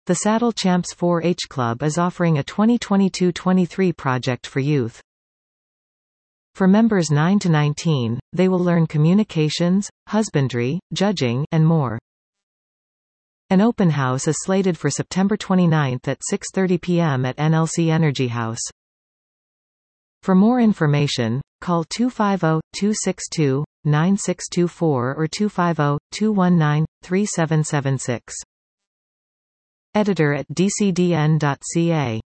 The Saddle Champs 4-H Club is offering a 2022-23 project for youth. For members 9 to 19, they will learn communications, husbandry, judging, and more. An open house is slated for September 29 at 6:30 p.m. at NLC Energy House. For more information, call 250-262-9624 or 250-219-3776. Editor at dcdn.ca